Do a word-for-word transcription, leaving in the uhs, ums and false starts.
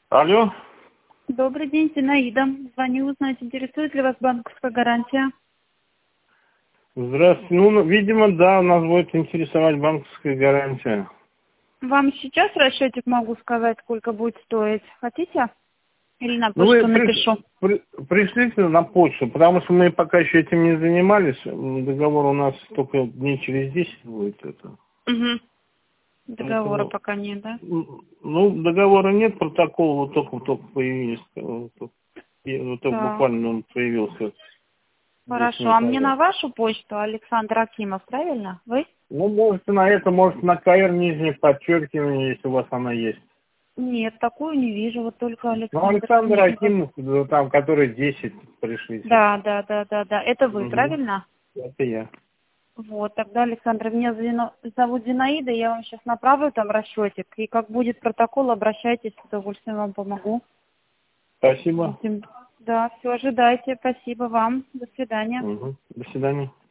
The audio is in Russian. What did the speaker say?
Алло. Добрый день, Зинаида. Звоню узнать, интересует ли вас банковская гарантия? Здравствуйте. Ну, видимо, да, нас будет интересовать банковская гарантия. Вам сейчас расчетик могу сказать, сколько будет стоить. Хотите? Или на Ну, вы почту приш- напишу? при- пришлите на почту, потому что мы пока еще этим не занимались. Договор у нас только дней через десять будет это. Угу. Договора Поэтому, пока нет, да? м, ну, договора нет, протокол вот только, только появились. Вот только, и вот только Так. буквально он появился десять Хорошо. минут А мне назад. на вашу почту Александр Акимов, правильно? Вы? Ну, можете на это, может, на КР нижнее подчеркивание, если у вас она есть. Нет, такую не вижу. Вот только Ну, Александр Александр Акимов. Акимов, ну, там, который десять пришлите. Да, да, да, да, да. Это вы, Угу. правильно? Это я. Вот, тогда, Александр, меня Зина- зовут Зинаида, я вам сейчас направлю там расчетик, и как будет протокол, обращайтесь, с удовольствием вам помогу. Спасибо. Будем. Да, все, ожидайте. Спасибо вам. До свидания. Угу. До свидания.